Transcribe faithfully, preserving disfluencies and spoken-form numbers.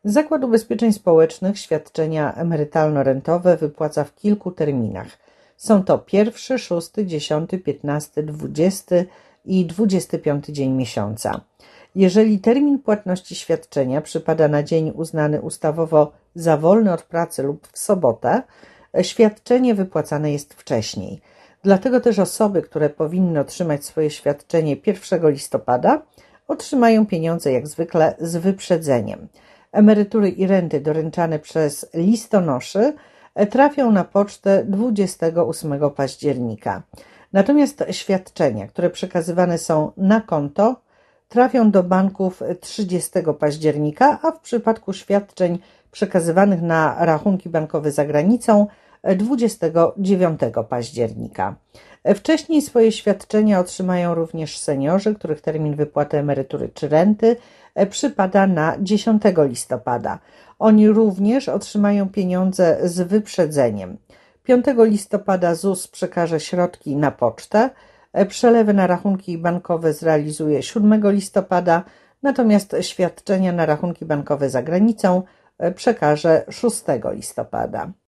Zakład Ubezpieczeń Społecznych świadczenia emerytalno-rentowe wypłaca w kilku terminach. Są to pierwszy, szósty, dziesiąty, piętnasty, dwudziesty i dwudziesty piąty dzień miesiąca. Jeżeli termin płatności świadczenia przypada na dzień uznany ustawowo za wolny od pracy lub w sobotę, świadczenie wypłacane jest wcześniej. Dlatego też osoby, które powinny otrzymać swoje świadczenie pierwszego listopada, otrzymają pieniądze jak zwykle z wyprzedzeniem. Emerytury i renty doręczane przez listonoszy trafią na pocztę dwudziestego ósmego października. Natomiast świadczenia, które przekazywane są na konto, trafią do banków trzydziestego października, a w przypadku świadczeń przekazywanych na rachunki bankowe za granicą dwudziestego dziewiątego października. Wcześniej swoje świadczenia otrzymają również seniorzy, których termin wypłaty emerytury czy renty przypada na dziesiątego listopada. Oni również otrzymają pieniądze z wyprzedzeniem. piątego listopada ZUS przekaże środki na pocztę, przelewy na rachunki bankowe zrealizuje siódmego listopada, natomiast świadczenia na rachunki bankowe za granicą przekaże szóstego listopada.